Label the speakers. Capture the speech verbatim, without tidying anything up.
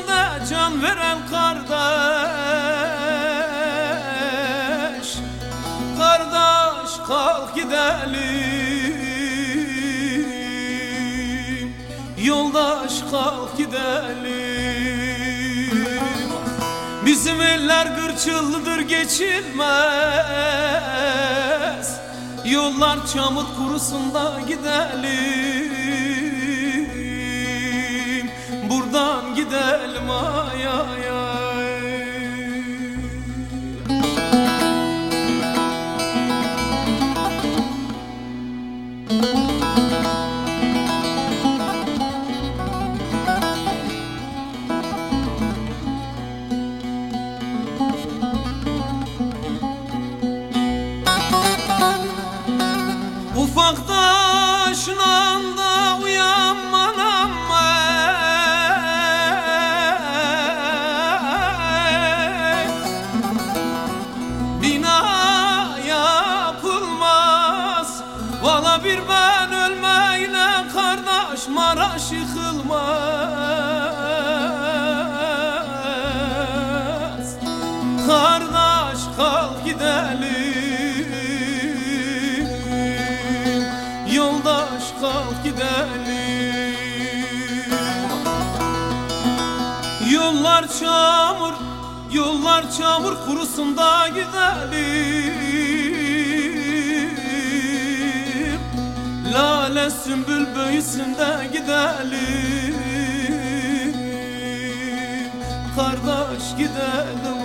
Speaker 1: derde can veren kardeş. Kardeş kalk gidelim, yoldaş kalk gidelim. Bizim eller gırçıllıdır geçilmez, yollar çamur kurusun da gidelim, buradan gidelim ay ay ay. Ufak taşla da uyanmanam ben. Bina yapılmaz, valla bir ben ölmeyle kardeş Maraş yıkılmaz. Kardeş kalk gidelim, yoldaş kalk gidelim. Yollar çamur, yollar çamur kurusun da gidelim. Lale sümbül büyüsün de gidelim. Kardeş gidelim.